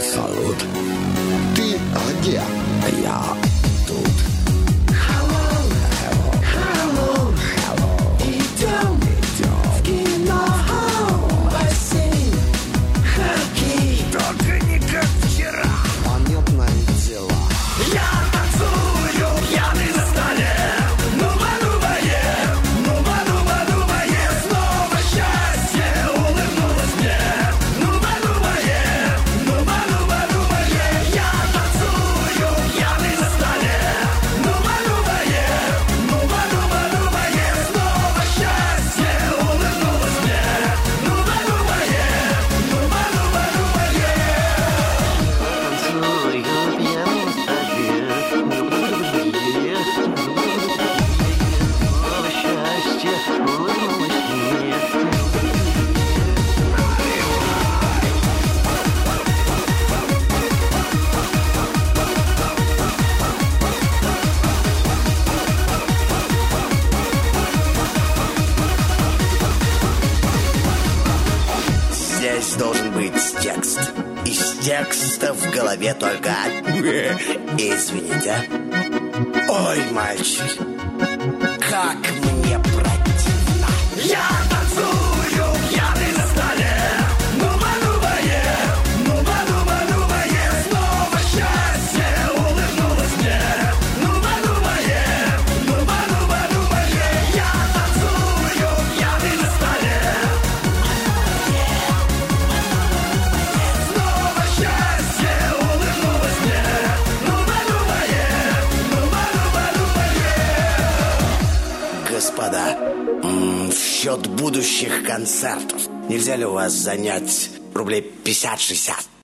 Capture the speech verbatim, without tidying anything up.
Салют. Ты где? Я тут. Здесь должен быть текст. Из текста в голове только... Извините. Ой, мальчик, как мне противно. Я танцую пьяный на столе. Нума-нумае, нума-нума-нумае. Снова счастье улыбнулось мне. Нума-нумае, нума-нума-нумае. Я танцую пьяный на столе. Снова счастье улыбнулось мне. Нума-нумае, нума-нума-нумае. Господа, м, в счет будущих концертов нельзя ли у вас занять рублей пятьдесят-шестьдесят?